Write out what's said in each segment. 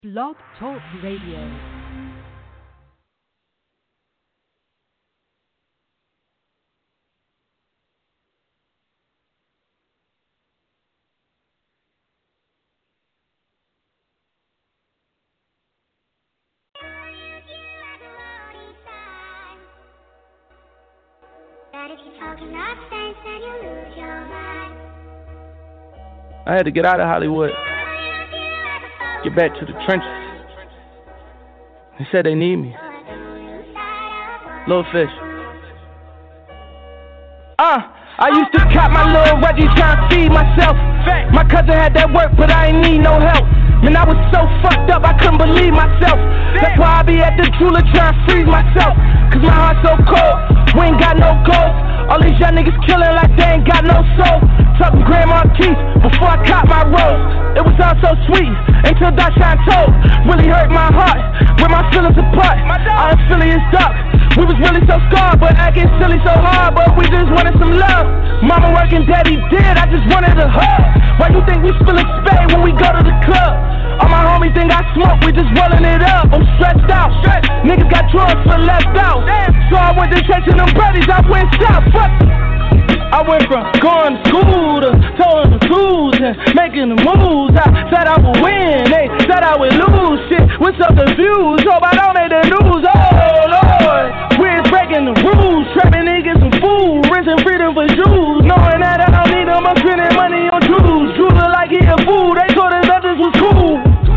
Blog Talk Radio. I had to get out of Hollywood, get back to the trenches. They said they need me. Little Fish. I used to cop my little Reggie trying to feed myself. My cousin had that work, but I ain't need no help. Man, I was so fucked up, I couldn't believe myself. That's why I be at the jeweler trying to freeze myself. Cause my heart's so cold, we ain't got no gold. All these young niggas killing like they ain't got no soul. Talking Grandma Keith before I caught my rose. It was all so sweet until Dashawn told. Really hurt my heart, with my feelings apart. All in Philly is dark. We was really so scarred, but acting silly so hard. But we just wanted some love. Mama working, daddy did, I just wanted a hug. Why you think we spillin' spade when we go to the club? All my homies think I smoke, we just rollin' it up. I'm stressed out, niggas got drugs for left out. So I went to chasing them buddies, I went south. Fuck. I went from going to school to towing the tools and making the moves. I said I would win, they said I would lose. Shit, what's up the views? Hope I don't make the news. Oh Lord, we're breaking the rules, trapping niggas some food, rinsing freedom for Jews. Knowing that I don't need them, I'm spending money on Jews. Jeweler like he a fool, they told us that this was cool.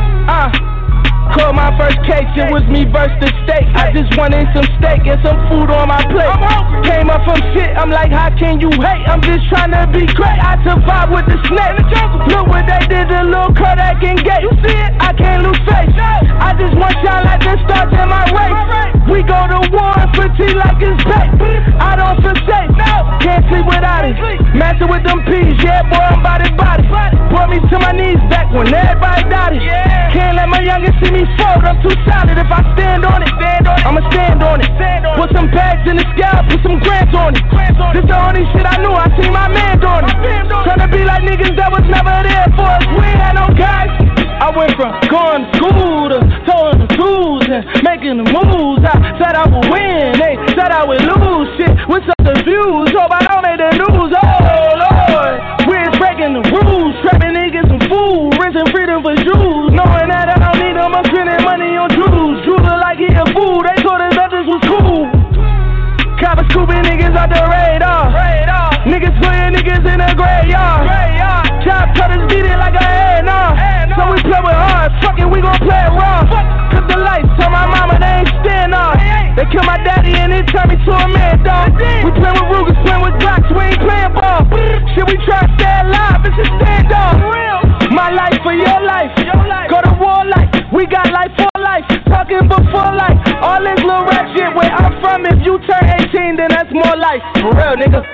Called my first case, it was me versus the state. I just wanted some steak and some food on my plate. Came up from shit, I'm like, how can you hate? I'm just trying to be great, I survived with the snake. Look what they did to Lil Kodak and Gate. You see it? I can't lose face. I just want shine like the stars in my race. We go to war for tea like it's bait. I don't feel safe, can't sleep without it. Messing with them peas, yeah boy, I'm body. Brought me to my knees back when everybody doubted. Can't let my youngest see me fold, I'm too solid. If I stand on it, I'ma stand on it. Put some bags in the scalp, put some grants on it. This the only shit I knew, I seen my man doing it. Tryna be like niggas that was never there for us, we ain't had no guys. I went from going to school to towing the tools and making the moves. I said I would win, they said I would lose. Shit, what's up the views? Hope I don't make the news. Oh Lord, we're breaking the rules, trapping niggas some food, rinsing freedom for Jews. Knowing that I don't need them, I'm spending money on Jews. Jeweler like he a fool, they told us that this was cool. Coppers scooping niggas out the radar. Niggas putting niggas in the graveyard. Chop cutters beat it like a A&R. So we play with hard, fuck it, we gon' play it raw. Cause the lights on my mama, they ain't stand off. They killed my daddy and it turned me to a mad dog. We playin' with Rugers, playin' with Glocks, we ain't playin' ball. Shit, we try to stay alive, it's a standoff. My life for your life, go to war like we got life for life. Talking before life, all this little rap shit where I'm from. If you turn 18, then that's more life. For real, nigga.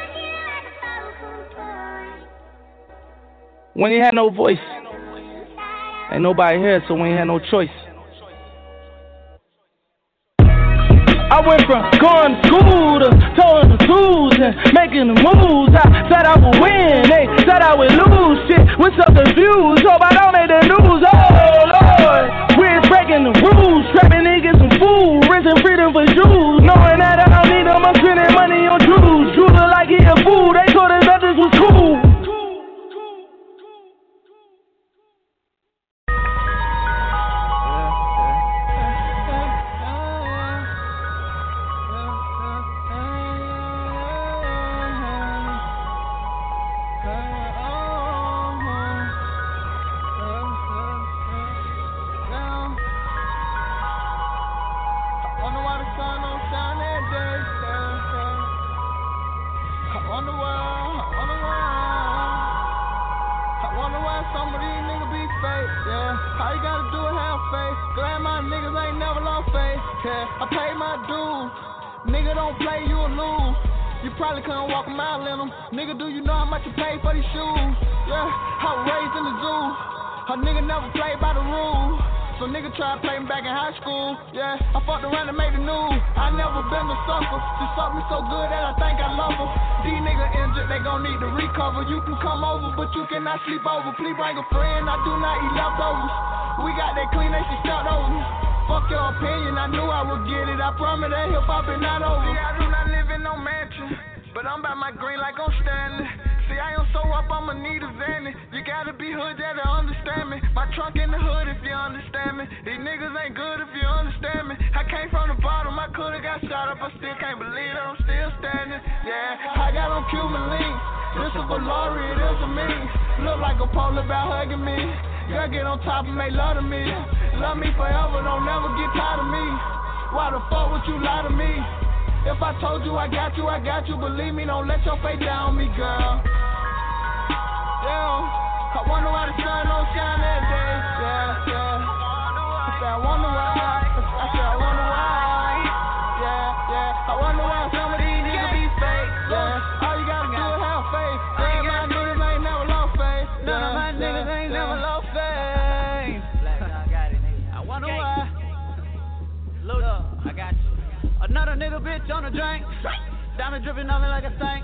When you had no voice, ain't nobody here, so we ain't had no choice. I went from going to school to towing the tools and making the moves. I said I would win, they said I would lose. Shit, what's up the views? Hope I don't make the news. Oh Lord, we're breaking the rules, trapping niggas some food, rinsing freedom for Jews. Knowing that I don't need them, I'm spending money on Jews. Jeweler like he a fool, they told us that this was cool. Sleep over, please bring a friend. I do not eat leftovers. We got that clean, they should start over. Fuck your opinion, I knew I would get it. I promise that hip-hop is not over. See, I do not live in no mansion, but I'm by my green like I'm Stanley. See, I am so up, I'ma need a Zanny. You gotta be hood, yeah, to understand me. My trunk in the hood, if you understand me. These niggas ain't good if you understand me. I came from the bottom, I could've got shot up. I still can't believe that I'm still standing. Yeah, I got on Cuban links. This a Valori, it is a me. Look like a polar bear hugging me. Girl, get on top and make love to me. Love me forever, don't never get tired of me. Why the fuck would you lie to me? If I told you I got you, I got you. Believe me, don't let your face down me, girl. Yeah, I wonder why the sun don't shine that day. Yeah, yeah. I said, I wonder why. I said, I wonder why. Yeah, yeah. I wonder why some of these niggas be fake. Yeah, all you gotta do is have faith. None of my niggas ain't never lost faith. None of my niggas ain't never lost faith. I wonder why. Look, I got you. Another nigga bitch on the drink. Diamond dripping on me like a stank.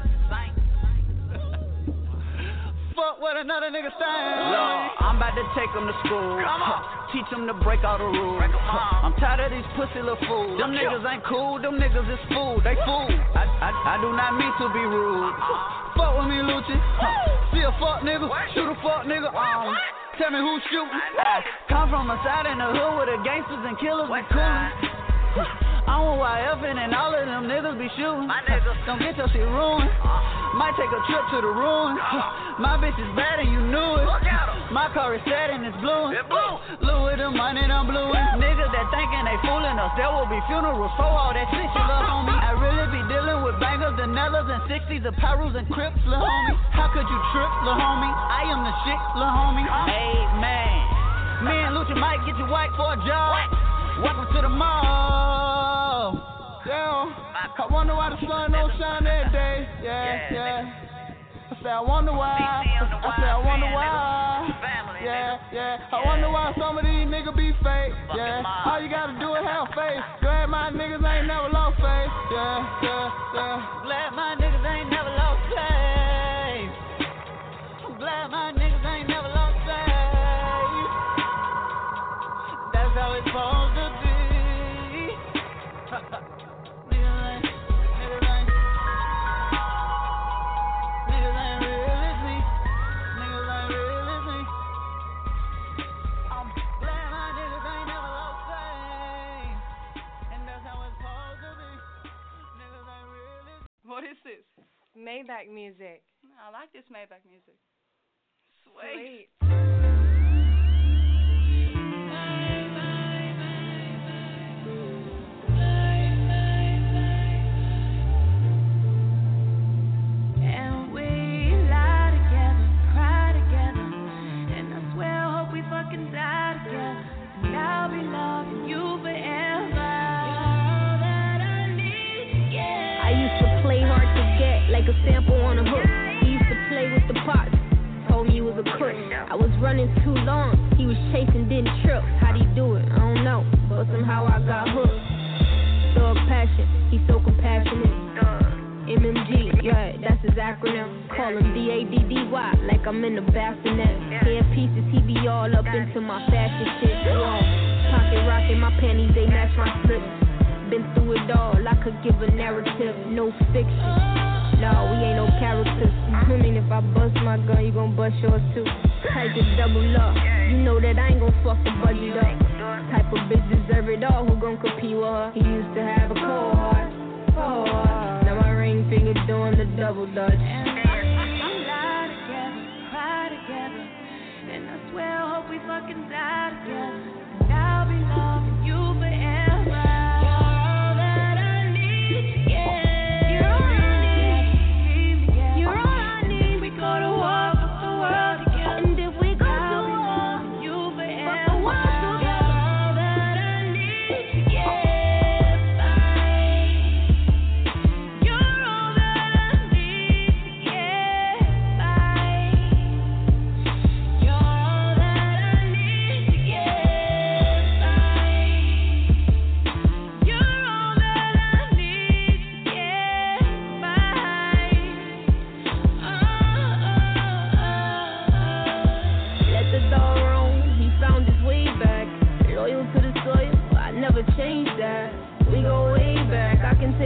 Fuck what another nigga saying. Look, I'm about to take them to school. Teach them to break all the rules. I'm tired of these pussy little fools. Them niggas ain't cool, them niggas is fool. They fool. I do not mean to be rude. Fuck with me, Lucci. See a fuck nigga, shoot a fuck nigga. Tell me who's shooting. Come from a side in the hood where the gangsters and killers be coolin'. I'm with YF and all of them niggas be shooting. Don't get your shit ruined. Might take a trip to the ruin. My bitch is bad and you knew it. My car is sad and it's blue. Look with the money I'm blue. Niggas that thinking they fooling us, there will be funerals for all that shit you love, homie. I really be dealing with bangers, Danellas, and 60s, the Pyrus and Crips, lil' homie. How could you trip, lil' homie? I am the shit, lil' homie. Hey, man. Me and Lucci might get you white for a job. Welcome to the mall. Yeah, I wonder why the sun don't shine every day. Yeah, yeah. I say I wonder why. I say I wonder why. Yeah, yeah. I wonder why some of these niggas be fake. Yeah, all you gotta do is have faith. Glad my niggas ain't never lost faith. Yeah, yeah, yeah. Glad my niggas ain't never lost faith. I'm glad my niggas ain't never lost faith. That's how it's supposed to be. What is this? Maybach music. I like this Maybach music. Sweet. And we lie together, cry together, and I swear I hope we fucking die together. And I'll be loving you forever. I used to play hard to get, like a sample on a hook. He used to play with the pots, told me he was a crook. I was running too long, he was chasing, didn't trip. How'd he do it? I don't know, but somehow I got hooked. Thug passion, he's so compassionate. MMG, yeah, that's his acronym. Call him DADDY, like I'm in the bassinet. Hair pieces, he be all up into my fashion shit. Pocket rocking, my panties, they match my slips. Been through it all, I could give a narrative, no fiction. No, we ain't no characters. I mean, if I bust my gun, you gon' bust yours too. Type to double up, you know that I ain't gon' fuck the budget up. Type of bitch deserve it all, who gon' compete with her? He used to have a cold heart, now my ring finger doing the double dutch. And we lie together, cry together, and I swear I hope we fucking die together. And I'll be loving you forever.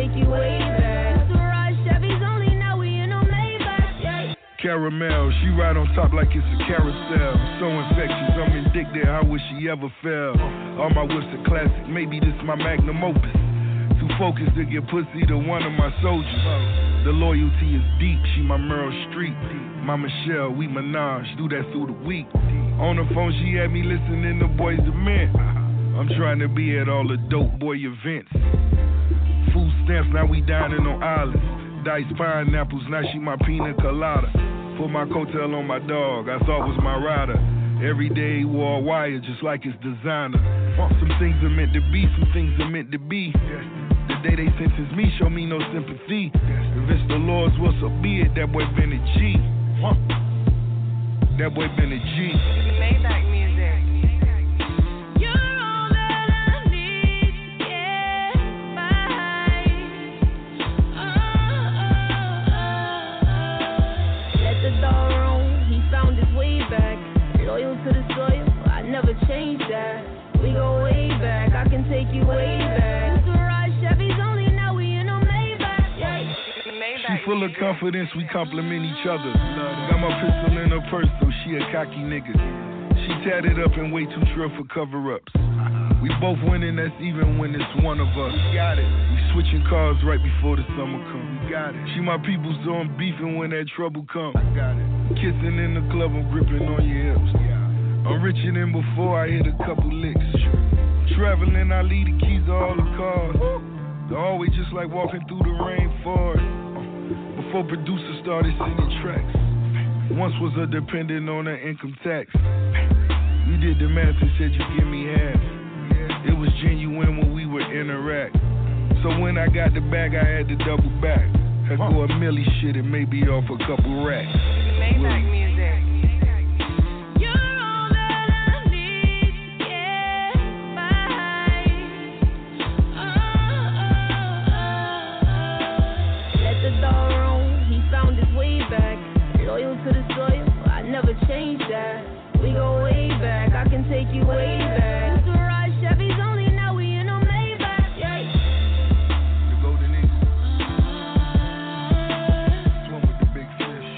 take you way back. Garage Chevys only, now we in no Maybach. Yeah. Caramel, she ride on top like it's a carousel. So infectious, I'm addicted, how would she ever fail? All my whips are classic, maybe this my magnum opus. Too focused to get pussy to one of my soldiers. The loyalty is deep, she my Meryl Streep. My Michelle, we menage, do that through the week. On the phone, she had me listening to Boys II Men. I'm trying to be at all the dope boy events. Food stamps, now we dining on islands. Diced pineapples, now she my pina colada. Put my coattail on my dog, I thought was my rider. Every day wore a wire, just like it's designer. Some things are meant to be, some things are meant to be. The day they sentence me, show me no sympathy. If it's the Lord's will, so be it. That boy been a G. That boy been a G. Maybach music. You're all that I need to get by. Let the door roam, he found his way back. Loyal to the soil, I never changed that. We go way back, I can take you way back. Garage Chevys only, now we in no Maybach. Yeah. She full of confidence, we compliment each other. Got my pistol in her purse, so she a cocky nigga. She tatted up and way too short for cover-ups. We both winning, that's even when it's one of us. We got it. We switching cars right before the summer comes. We got it. She my people, so I'm beefing when that trouble comes. I got it. Kissing in the club, I'm gripping on your hips. I'm richer than before, I hit a couple licks. Traveling, I leave the keys to all the cars. They're always just like walking through the rainforest. Before producers started sending tracks. Once was a dependent on her income tax. You did the math and said you give me half. It was genuine when we would interact. So when I got the bag, I had to double back. I go a milli shit and maybe off a couple racks. Maybach music. You're all that I need to get by. Let the door roam, he found his way back. Loyal to the soil, I never changed that. We go way back, I can take you way back. Garage Chevys only, now we in no Maybach. Yeah. The golden eagle. Swim with the big fish.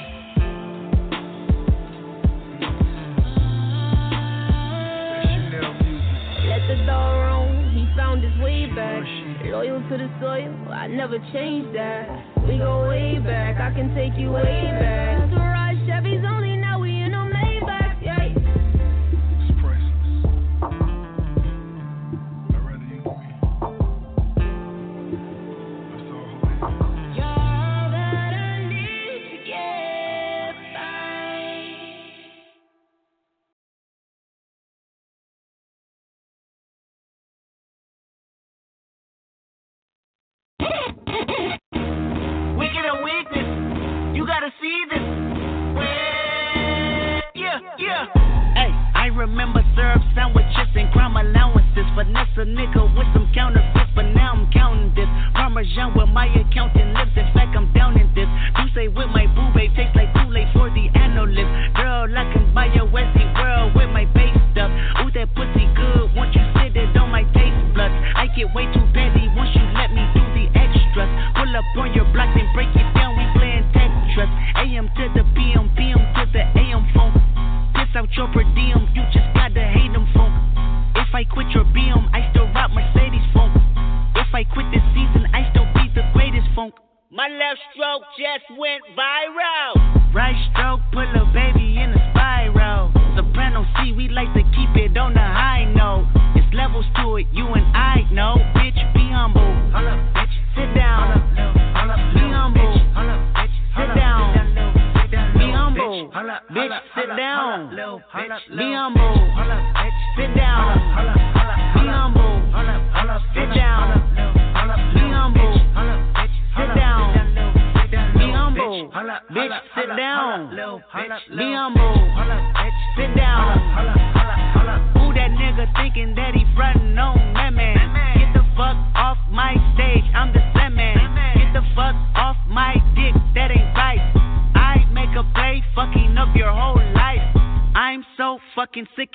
That Chanel music. Let the door roam, he found his way back. Loyal to the soil, I never changed that. We go way back, I can take you way back. Garage Chevys only, now we in no Maybach. Yeah. It's priceless. I'd rather you than me. That's all who it is. You're all that I need to get by. Wicked or weakness, you gotta see this. Yeah. Hey, I remember syrup sandwiches and crime allowances. Finesse a nigga with some counterfeits, but now I'm counting this. Parmesan with my accountant lips. In fact, I'm down in this. You say with my boo babe tastes like Kool-Aid for the analyst. Girl, I can buy a Westie world with my base stuff. Ooh, that pussy good. Once you sit it on my taste buds, I get way too petty once you let me do the extras. Pull up on your block and break it down. We playing Tetris. AM to the PM, PM to the AM phone. Piss out your per diem, you just gotta hate them funk. If I quit your BM, I still rock Mercedes funk. If I quit this season, I still be the greatest funk. My left stroke just went viral. Right stroke, put a baby in a spiral. Soprano C, we like to keep it on the high note. It's levels to it, you and I know. Bitch, be humble. Sit down. Be humble. Sit down. Be humble. Bitch, sit down. Be humble. Sit down. Be humble. Sit down. Be humble. Sit down. Be humble. Bitch, sit down. Be humble. Sit down. Who that nigga thinking that he frontin' on that man? Get the fuck off my stage, I'm the same man. Get the fuck off my dick, that ain't right. I make a play, fucking up your whole life. I'm so fucking sick and tired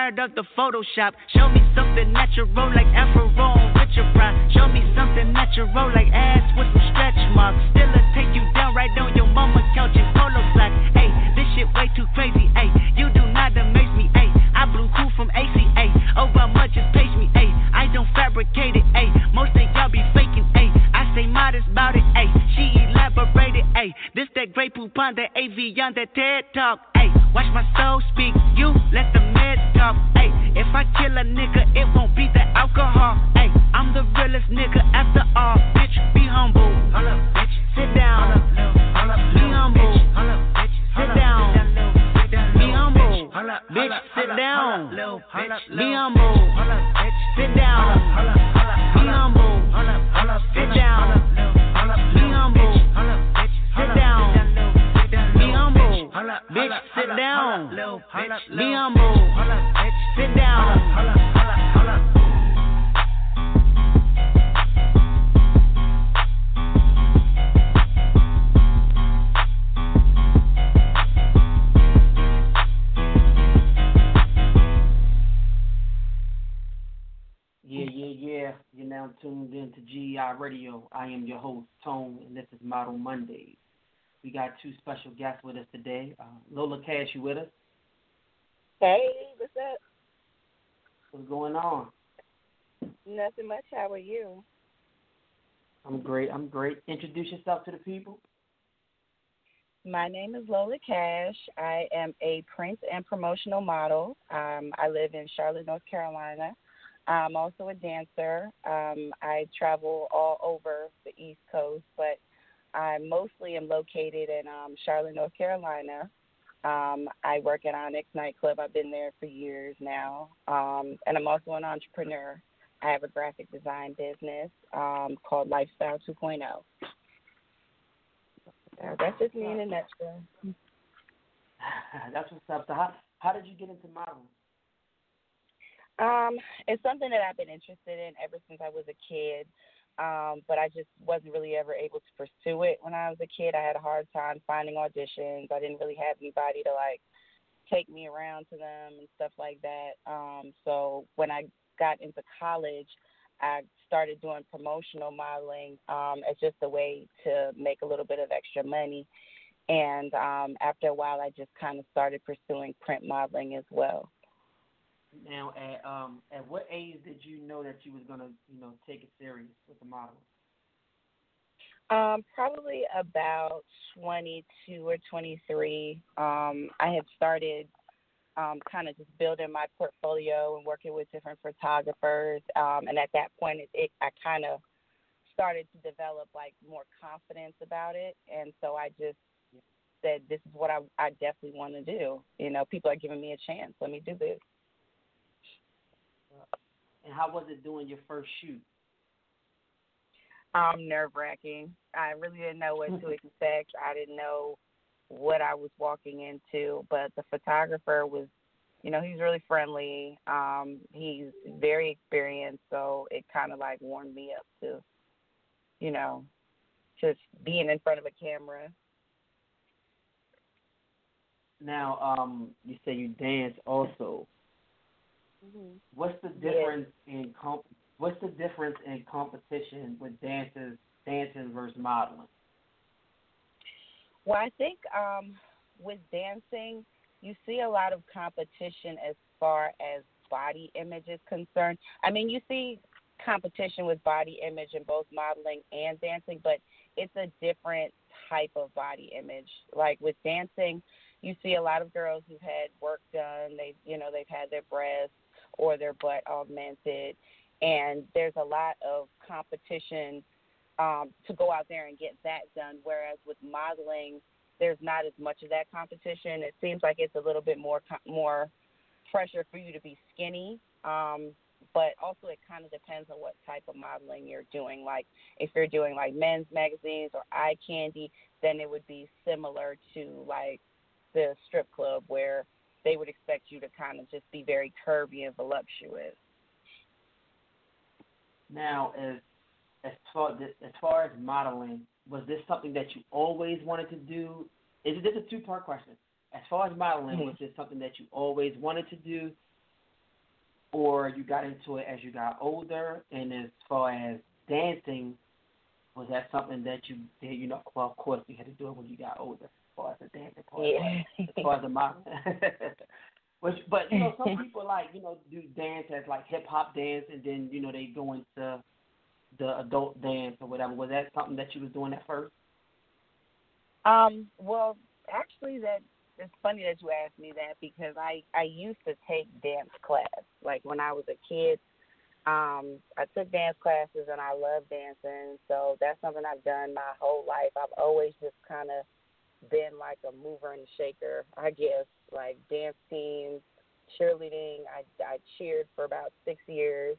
tired of the Photoshop. Show me something natural like Afro on Richard Pryor. Show me something natural like ass with some stretch marks. Still take you down right on your mama couch in polo socks. Hey, this shit way too crazy. Hey, you do not amaze me. Hey, I blew cool from ACA. Over much is pace me. Hey, I don't fabricate it. Hey, most think y'all be faking. Hey, I stay modest about it. Hey, she elaborated. Hey, this that Grey Poupon, that AV on that TED Talk. Hey, watch my soul speak. You let the med talk. Hey, if I kill a nigga, it won't be the alcohol. Hey, I'm the realest nigga after all. Bitch, be humble. Sit down. Be humble. Sit down. Be humble. Bitch, sit down. Be humble. Sit down. Be humble. Sit down. Be humble. Sit down. Be humble. Bitch, sit down. Be humble. Sit down. Yeah. You're now tuned in to GEI Radio. I am your host, Tone, and this is Model Mondays. We got two special guests with us today. Lola Cash, you with us? Hey, what's up? What's going on? Nothing much. How are you? I'm great. Introduce yourself to the people. My name is Lola Cash. I am a print and promotional model. I live in Charlotte, North Carolina. I'm also a dancer. I travel all over the East Coast, but I mostly am located in Charlotte, North Carolina. I work at Onyx Nightclub. I've been there for years now. And I'm also an entrepreneur. I have a graphic design business called Lifestyle 2.0. That's just me in a nutshell. That's what's up. So how did you get into modeling? It's something that I've been interested in ever since I was a kid, but I just wasn't really ever able to pursue it when I was a kid. I had a hard time finding auditions. I didn't really have anybody to, take me around to them and stuff like that. So when I got into college, I started doing promotional modeling as just a way to make a little bit of extra money. And after a while, I just kind of started pursuing print modeling as well. Now, at what age did you know that you was gonna, take it serious with the modeling? Probably about 22 or 23. I had started kind of just building my portfolio and working with different photographers. And at that point, I kind of started to develop more confidence about it. And so I just said, this is what I definitely want to do. People are giving me a chance. Let me do this. And how was it doing your first shoot? Nerve-wracking. I really didn't know what to expect. I didn't know what I was walking into, but the photographer was, he's really friendly. He's very experienced, so it kind of warmed me up to, just being in front of a camera. Now, you say you dance also. Mm-hmm. What's the difference in competition with dancing versus modeling? Well, I think with dancing, you see a lot of competition as far as body image is concerned. I mean, you see competition with body image in both modeling and dancing, but it's a different type of body image. Like with dancing, you see a lot of girls who've had work done. They've had their breasts or their butt augmented, and there's a lot of competition to go out there and get that done, whereas with modeling, there's not as much of that competition. It seems like it's a little bit more pressure for you to be skinny, but also it kind of depends on what type of modeling you're doing. Like if you're doing men's magazines or eye candy, then it would be similar to the strip club where they would expect you to kind of just be very curvy and voluptuous. Now, as far as modeling, was this something that you always wanted to do? This is a two-part question. As far as modeling, was this something that you always wanted to do, or you got into it as you got older? And as far as dancing, was that something that you did? You know, well, of course you had to do it when you got older, as far as the dancing part, as far as the model. But you know, some people do dance as like hip hop dance, and then they go into the adult dance or whatever. Was that something that you was doing at first? Well, actually, it's funny that you asked me that because I used to take dance class. Like when I was a kid, I took dance classes and I love dancing. So that's something I've done my whole life. I've always just kind of been like a mover and shaker, I guess. Like dance teams, cheerleading. I cheered for about 6 years.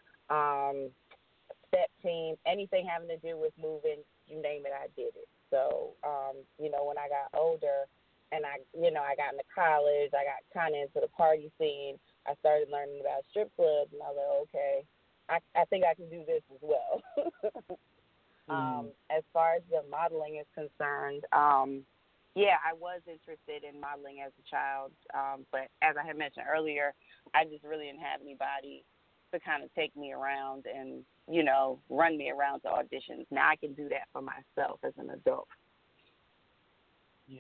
Step team, anything having to do with moving, you name it, I did it. So, when I got older and I got into college, I got kind of into the party scene, I started learning about strip clubs, and I was like, okay, I think I can do this as well. As far as the modeling is concerned, I was interested in modeling as a child, but as I had mentioned earlier, I just really didn't have anybody to kind of take me around and, run me around to auditions. Now I can do that for myself as an adult. Yeah.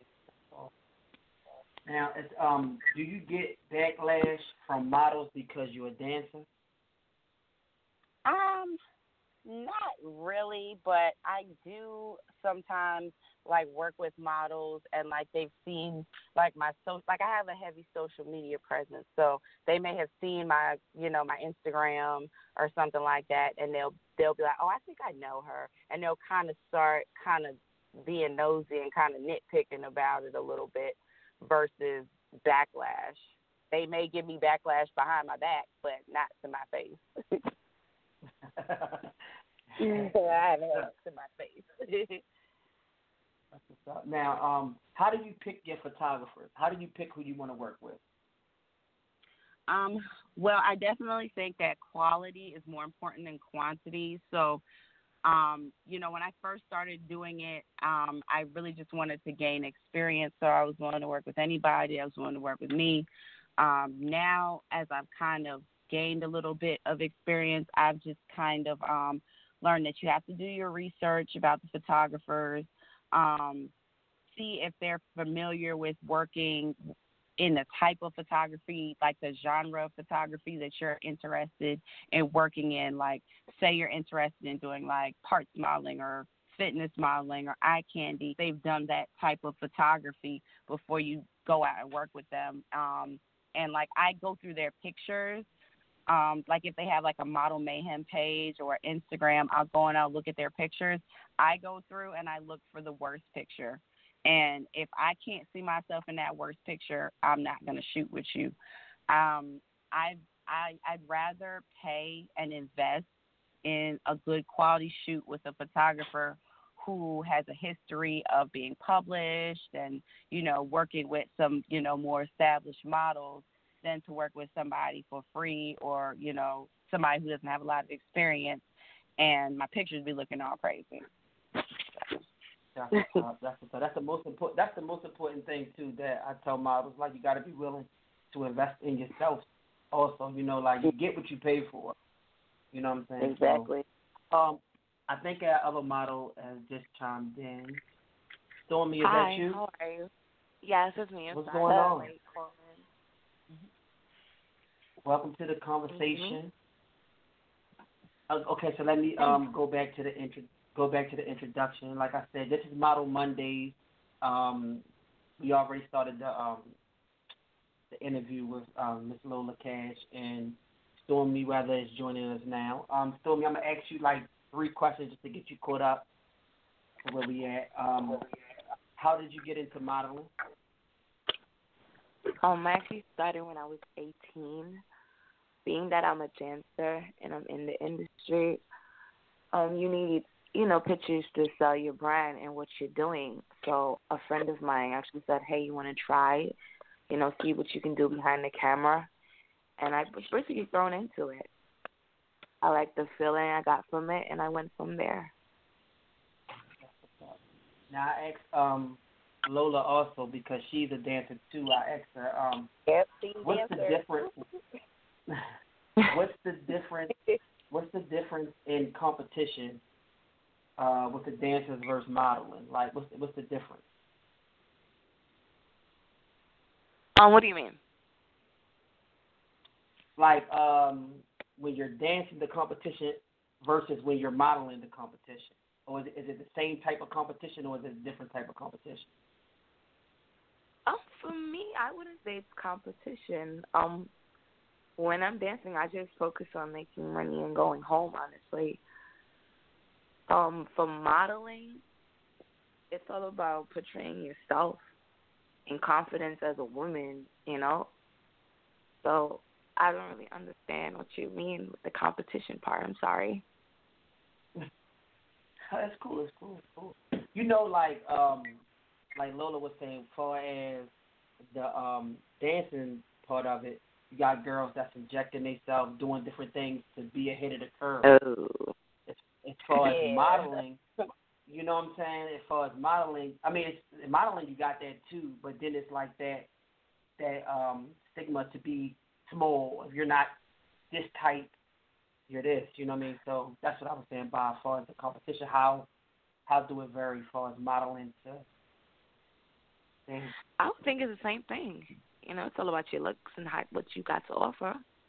Now, do you get backlash from models because you're a dancer? Not really, but I do sometimes work with models and they've seen I have a heavy social media presence, so they may have seen my my Instagram or something like that, and they'll be like, oh, I think I know her, and they'll kind of start being nosy and kind of nitpicking about it a little bit versus backlash. They may give me backlash behind my back, but not to my face. I haven't had it to my face. Now, how do you pick your photographers? How do you pick who you want to work with? Well, I definitely think that quality is more important than quantity. So, when I first started doing it, I really just wanted to gain experience. So I was willing to work with anybody. I was willing to work with me. Now, as I've kind of gained a little bit of experience, I've just kind of learned that you have to do your research about the photographers, see if they're familiar with working in the type of photography, like the genre of photography that you're interested in working in. Like, say you're interested in doing parts modeling or fitness modeling or eye candy. They've done that type of photography before you go out and work with them. And I go through their pictures. If they have a Model Mayhem page or Instagram, I'll go and I'll look at their pictures. I go through and I look for the worst picture. And if I can't see myself in that worst picture, I'm not going to shoot with you. I'd rather pay and invest in a good quality shoot with a photographer who has a history of being published and, working with some, more established models than to work with somebody for free or, somebody who doesn't have a lot of experience and my pictures be looking all crazy. That's the most important. That's the most important thing too. That I tell models, you got to be willing to invest in yourself. Also, you get what you pay for. You know what I'm saying? Exactly. So, I think our other model has just chimed in. Stormy, is Hi, that you? How are you? Yes, it's me. What's going on? Mm-hmm. Welcome to the conversation. Okay, so let me go back to the introduction. Like I said, this is Model Mondays. We already started the interview with Miss Lola Cash, and Stormy Weather is joining us now. Stormy, I'm gonna ask you 3 questions just to get you caught up to where we at. How did you get into modeling? I actually started when I was 18. Being that I'm a dancer and I'm in the industry, you need pictures to sell your brand and what you're doing. So a friend of mine actually said, hey, you want to try, see what you can do behind the camera. And I was basically thrown into it. I liked the feeling I got from it, and I went from there. Now, I asked Lola also, because she's a dancer too, I asked her, yep, what's the difference? what's the difference? What's the difference in competition with the dancers versus modeling? Like, what's the difference? What do you mean? Like, when you're dancing the competition versus when you're modeling the competition, or is it the same type of competition, or is it a different type of competition? For me, I wouldn't say it's competition. When I'm dancing, I just focus on making money and going home, honestly. For modeling, it's all about portraying yourself and confidence as a woman, you know? So I don't really understand what you mean with the competition part. I'm sorry. That's cool. It's cool. You know, like Lola was saying, as far as the dancing part of it, you got girls that's injecting themselves, doing different things to be ahead of the curve. Oh. As far as modeling, you know what I'm saying? As far as modeling, I mean, in modeling you got that too, but then it's like that stigma to be small. If you're not this type, you're this. You know what I mean? So that's what I was saying by as far as the competition. How do it vary as far as modeling to? I would think it's the same thing. You know, it's all about your looks and what you got to offer.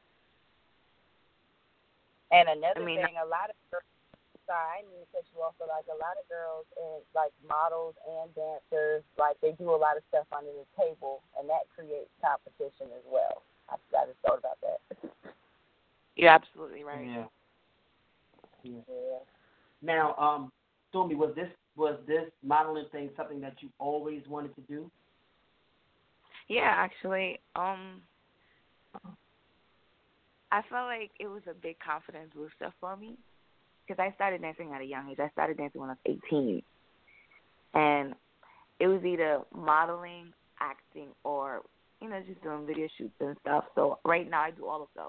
And another thing, a lot of girls, sorry, I didn't mean to cut you off, but like a lot of girls and like models and dancers, like they do a lot of stuff under the table, and that creates competition as well. I just thought about that. You're absolutely right. Yeah. Now, Stormy, was this modeling thing something that you always wanted to do? Yeah, actually, I felt like it was a big confidence booster for me because I started dancing at a young age. I started dancing when I was 18, and it was either modeling, acting, or just doing video shoots and stuff. So right now I do all of those.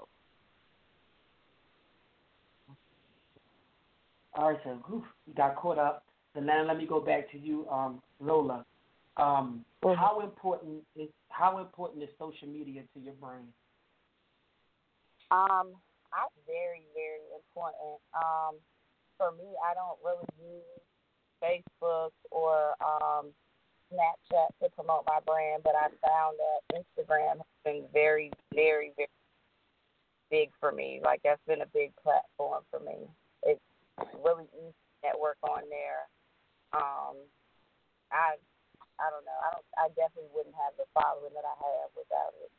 All right, so you got caught up. So now let me go back to you, Lola. How important is social media to your brain? Very, very important. For me, I don't really use Facebook or Snapchat to promote my brand, but I found that Instagram has been very, very, very big for me. Like, that's been a big platform for me. It's really easy to network on there. I don't know. I definitely wouldn't have the following that I have without it.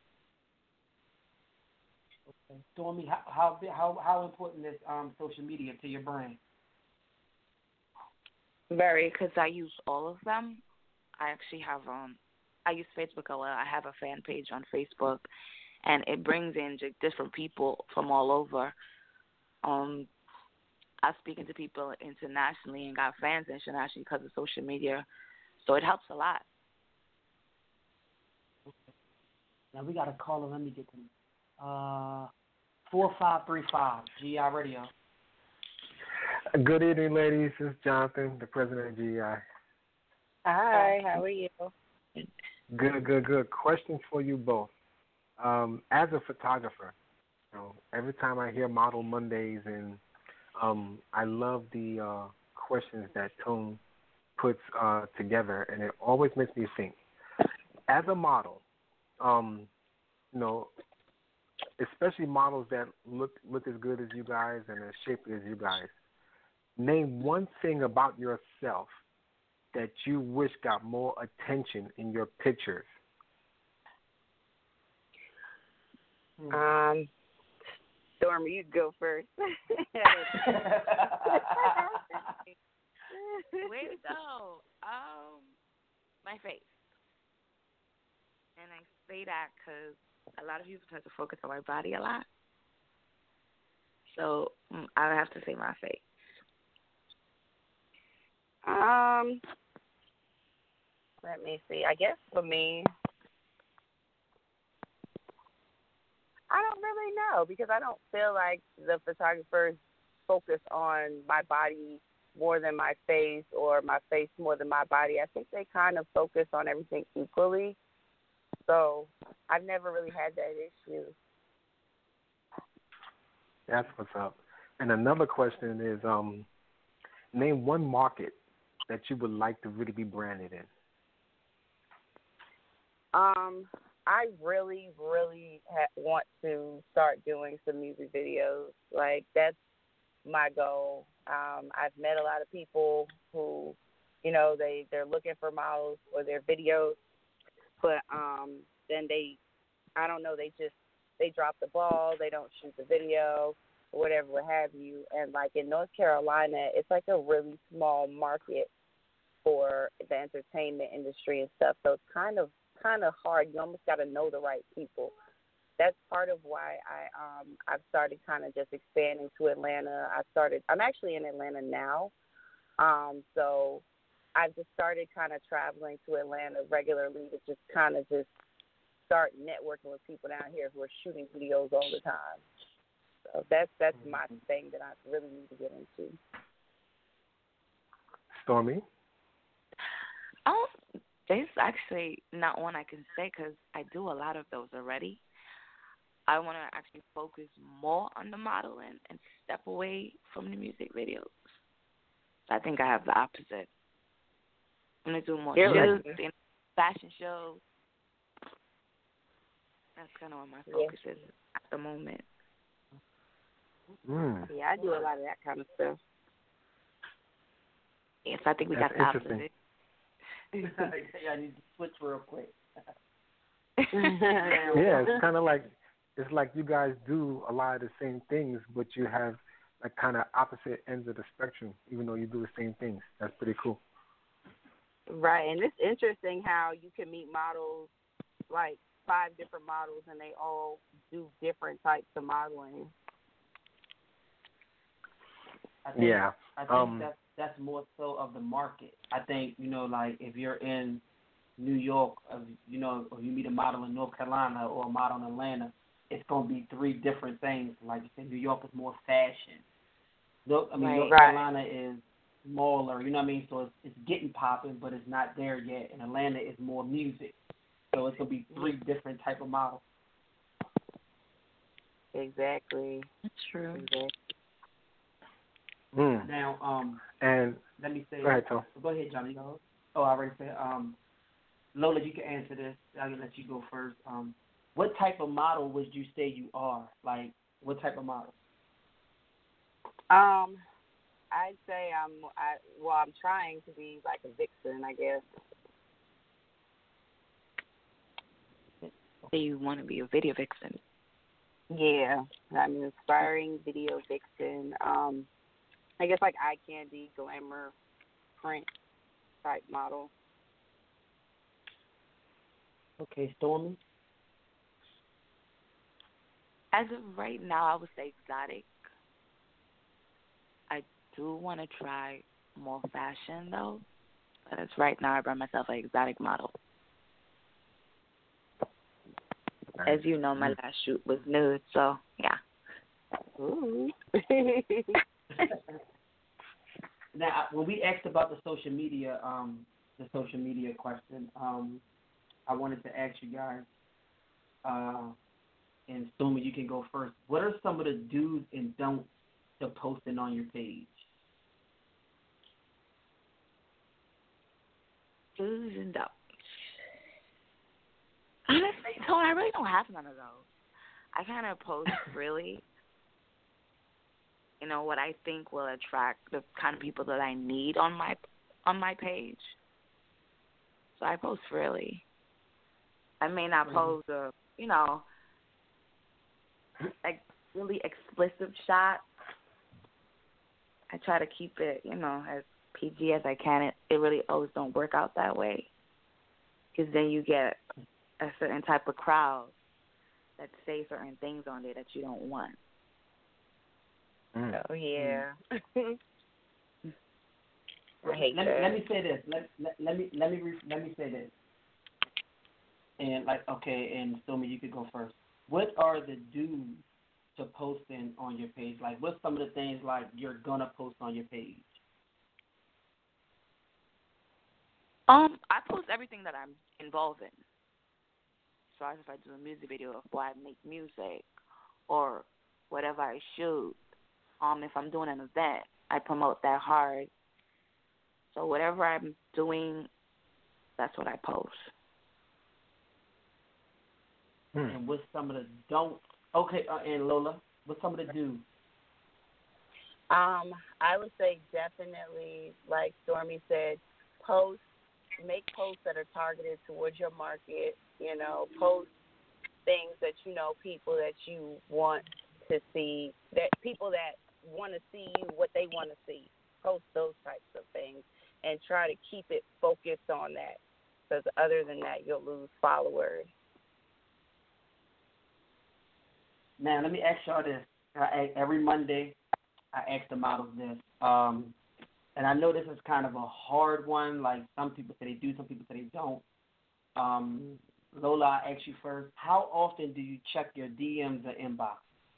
Okay. Stormy, how important is social media to your brain? Very, because I use all of them. I actually have I use Facebook a lot. I have a fan page on Facebook, and it brings in different people from all over. I'm speaking to people internationally and got fans internationally because of social media, so it helps a lot. Okay. Now we got a caller. Let me get them. 4535 GI Radio. Good evening, ladies. This is Jonathan, the president of GI. Hi, how are you? Good. Question for you both. As a photographer, every time I hear Model Mondays, and I love the questions that Tone puts together, and it always makes me think. As a model, especially models that look as good as you guys and as shapely as you guys, name one thing about yourself that you wish got more attention in your pictures. Stormy, you go first. Way to go. My face. And I say that because a lot of people tend to focus on my body a lot. So I would have to say my face. Let me see. I guess for me, I don't really know because I don't feel like the photographers focus on my body more than my face or my face more than my body. I think they kind of focus on everything equally. So I've never really had that issue. That's what's up. And another question is, name one market that you would like to really be branded in. I really, really want to start doing some music videos. Like, that's my goal. I've met a lot of people who, you know, they're looking for models for their videos, but then I don't know, they drop the ball, they don't shoot the video, or whatever, what have you. And, like, in North Carolina, it's like a really small market for the entertainment industry and stuff, so it's kind of hard. You almost got to know the right people. That's part of why I've started kind of just expanding to Atlanta. I'm actually in Atlanta now, so I've just started kind of traveling to Atlanta regularly to just kind of just start networking with people down here who are shooting videos all the time. So that's my thing that I really need to get into. Stormy? There's actually not one I can say because I do a lot of those already. I want to actually focus more on the modeling and step away from the music videos. I think I have the opposite. I'm going to do more shows, fashion shows. That's kind of what my focus is at the moment. Yeah, I do a lot of that kind of stuff. Yes, I think we got the opposite. I need to switch real quick. Yeah, it's kind of like you guys do a lot of the same things, but you have like kind of opposite ends of the spectrum, even though you do the same things. That's pretty cool. Right, and it's interesting how you can meet models, like 5 different models, and they all do different types of modeling. I think that's more so of the market. I think, you know, like if you're in New York, you know, or you meet a model in North Carolina or a model in Atlanta, it's going to be 3 different things. Like you said, New York is more fashion. North Carolina is smaller, you know what I mean? So it's getting popping, but it's not there yet. And Atlanta is more music. So it's going to be 3 different type of models. Exactly. That's true. Exactly. Now, and let me say. Go ahead, Tom. Go ahead, Johnny. I already said. Lola, you can answer this. I'll let you go first. What type of model would you say you are? Like, what type of model? I'd say I'm trying to be like a vixen, I guess. So you want to be a video vixen? Yeah, I'm an aspiring video vixen. I guess like eye candy, glamour, print type model. Okay, Stormy? As of right now, I would say exotic. I do want to try more fashion, though. But as right now, I brand myself an exotic model. As you know, my last shoot was nude, so yeah. Ooh. Now, when we asked about the social media question, I wanted to ask you guys, and Stormy, you can go first. What are some of the do's and don'ts to posting on your page? Do's and don'ts. Honestly, Tone, I really don't have none of those. I kind of post really, you know, what I think will attract the kind of people that I need on my page. So I post really. I may not post a, you know, like really explicit shot. I try to keep it, you know, as PG as I can. It really always don't work out that way, because then you get a certain type of crowd that say certain things on there that you don't want. Oh yeah. I hate that. Let me say this. Let me say this. And and Stormy, you could go first. What are the do's to posting on your page? Like, what's some of the things like you're gonna post on your page? I post everything that I'm involved in. As far as if I do a music video, or I make music, or whatever I shoot. If I'm doing an event, I promote that hard. So whatever I'm doing, that's what I post. And what's some of the don'ts? Okay, and Lola, what's some of the do's? I would say definitely, like Stormy said, make posts that are targeted towards your market. Post things that people that you want to see, that people that want to see you, what they want to see. Post those types of things and try to keep it focused on that, because other than that, you'll lose followers. Now, let me ask y'all this. Every Monday, I ask the models this. And I know this is kind of a hard one. Like, some people say they do, some people say they don't. Lola, I ask you first. How often do you check your DMs or inbox?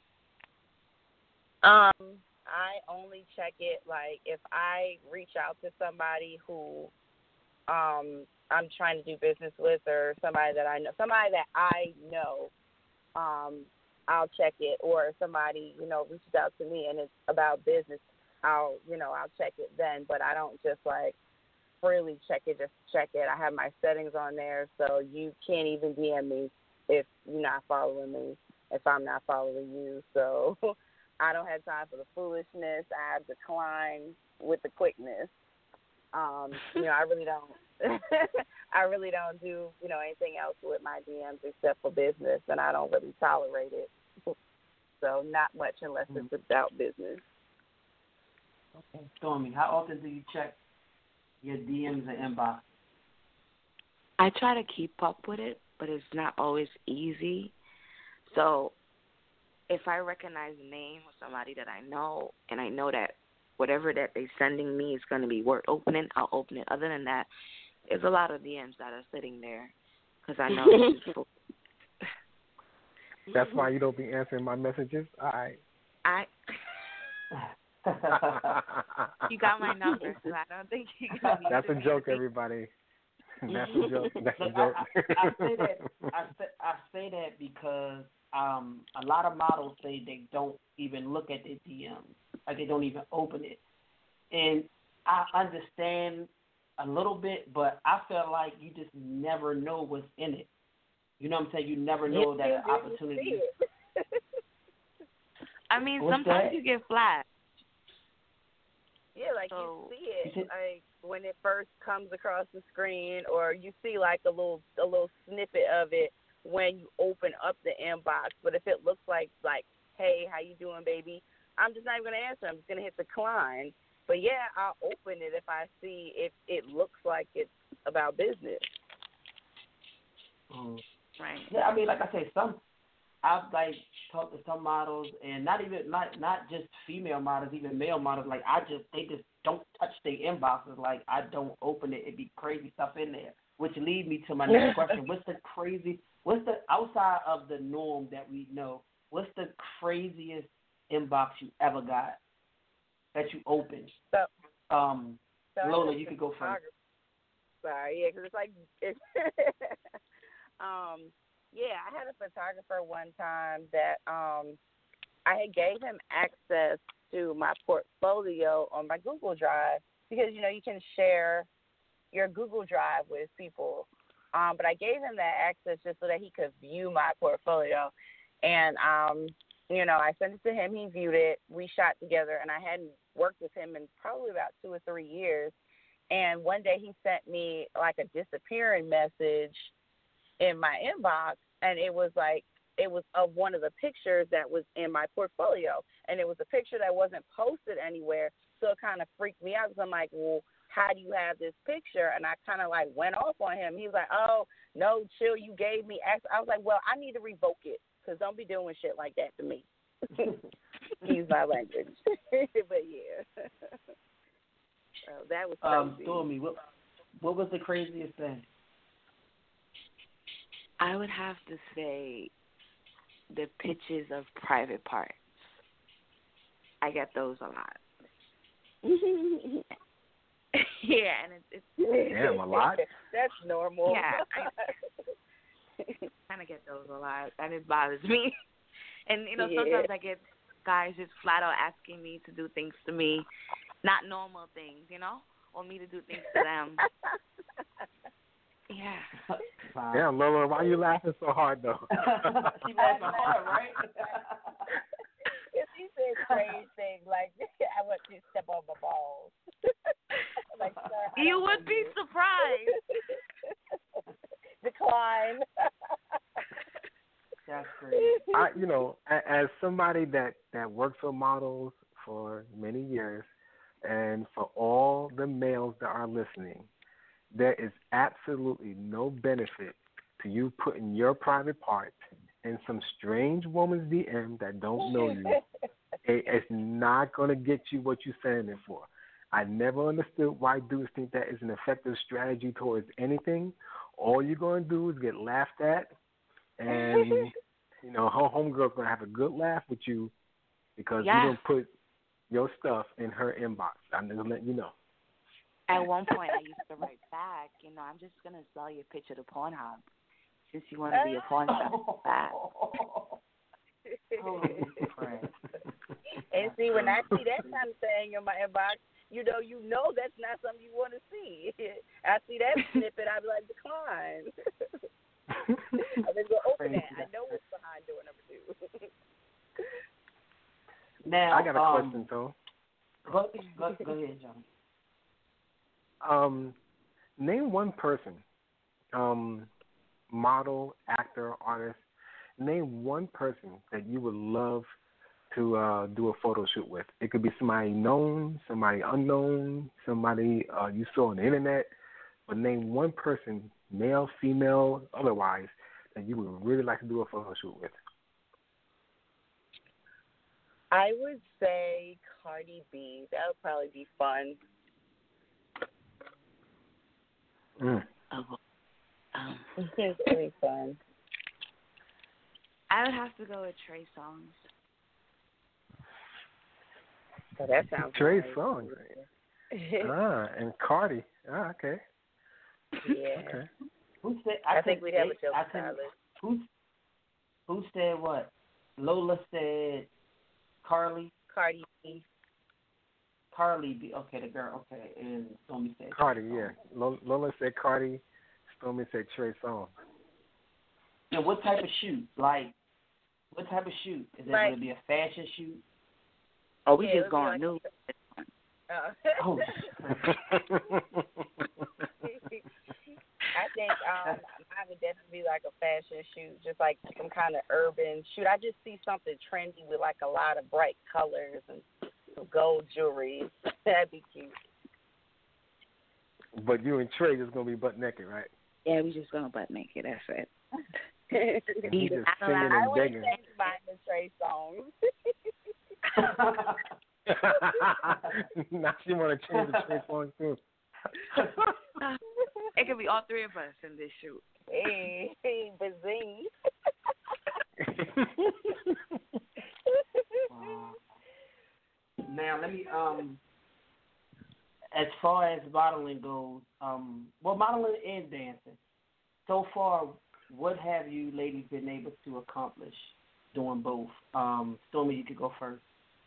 I only check it, like, if I reach out to somebody who I'm trying to do business with, or somebody that I know, I'll check it. Or if somebody, reaches out to me and it's about business, I'll check it then. But I don't just, like, freely check it, just check it. I have my settings on there, so you can't even DM me if you're not following me, if I'm not following you. So I don't have time for the foolishness. I have declined with the quickness. I really don't. I really don't do, anything else with my DMs except for business, and I don't really tolerate it. So not much unless it's about business. Okay, Stormy, how often do you check your DMs or inbox? I try to keep up with it, but it's not always easy. So if I recognize the name of somebody that I know, and I know that whatever that they're sending me is going to be worth opening, I'll open it. Other than that, there's a lot of DMs that are sitting there because I know people. That's why you don't be answering my messages? You got my number, so I don't think you got me. That's a joke, everybody. That's a joke. That's a joke. I say that because a lot of models say they don't even look at their DMs, like they don't even open it. And I understand a little bit, but I feel like you just never know what's in it. You know what I'm saying? You never know that an opportunity. I mean, sometimes you get flashed. Yeah, like you see it, like when it first comes across the screen, or you see like a little snippet of it when you open up the inbox. But if it looks like, hey, how you doing, baby? I'm just not even gonna answer. I'm just gonna hit decline. But yeah, I'll open it if I see if it looks like it's about business. Right. Yeah, I mean, like I say, I've talked to some models, and not just female models, even male models. Like they just don't touch their inboxes. Like I don't open it. It'd be crazy stuff in there. Which leads me to my next question: What's the outside of the norm that we know? What's the craziest inbox you ever got that you opened? Lola, you could go first. Sorry, yeah, because it's yeah, I had a photographer one time that I had gave him access to my portfolio on my Google Drive because, you can share your Google Drive with people. But I gave him that access just so that he could view my portfolio. And, I sent it to him. He viewed it. We shot together, and I hadn't worked with him in probably about 2 or 3 years. And one day he sent me like a disappearing message in my inbox, and it was of one of the pictures that was in my portfolio, and it was a picture that wasn't posted anywhere, so it kind of freaked me out because I'm like, well, how do you have this picture? And I kind of went off on him. He was like, oh, no, chill, you gave me access. I was like, well, I need to revoke it because don't be doing shit like that to me. Use my language. But yeah. So that was crazy. Stormy, what was the craziest thing? I would have to say the pictures of private parts. I get those a lot. Yeah, and it's damn, a lot? That's normal. Yeah, I kind of get those a lot, and it bothers me. And, sometimes I get guys just flat out asking me to do things to me, not normal things, you know, or me to do things to them. Yeah. Wow. Damn, Lola, why are you laughing so hard though? She laughing hard, right? She said strange things like, "I want you to step on my balls." Like, sir, you would be surprised. Decline. That's great. You know, as somebody that works with models for many years, and for all the males that are listening, there is absolutely no benefit to you putting your private parts in some strange woman's DM that don't know you. It's not going to get you what you're saying it for. I never understood why dudes think that is an effective strategy towards anything. All you're going to do is get laughed at, and, you know, her homegirl's going to have a good laugh with you because you don't put your stuff in her inbox. I'm just letting you know. At one point, I used to write back, you know, I'm just going to sell your picture to Pornhub since you want to be a porn star so bad. And see, when I see that kind of thing in my inbox, you know that's not something you want to see. I see that snippet, I'd be like, decline. I'm just going to open that. I know what's behind door number 2. Now, I got a question, though. Go ahead, John. Name one person, model, actor, artist. Name one person that you would love to do a photo shoot with. It could be somebody known, somebody unknown, somebody you saw on the internet. But name one person, male, female, otherwise, that you would really like to do a photo shoot with. I would say Cardi B. That would probably be fun. It's really fun. I would have to go with Trey Songz. So that sounds Trey nice. Songz. And Cardi. Okay. Yeah. Okay. Who said? I think we'd have a joke stylist. Who said what? Lola said Cardi B. Carly B. Okay, the girl. Okay, and Stormy said Cardi. Yeah. Lola said Cardi. Stormy said Trey Songz. And what type of shoot? Like, what type of shoot? Is it going to be a fashion shoot? Oh, we just going new. Oh. I think I would definitely be like a fashion shoot, just like some kind of urban shoot. I just see something trendy with like a lot of bright colors and some gold jewelry. That'd be cute. But you and Trey just gonna be butt naked, right? Yeah, we just gonna butt naked. That's it. He just singing and I would begging. say mine the Trey Songz. Now she want to change the Trey Songz too. It could be all three of us in this shoot. Hey, bazing. Wow. Now let me as far as modeling goes, well, modeling and dancing. So far, what have you ladies been able to accomplish doing both? Stormy, you could go first.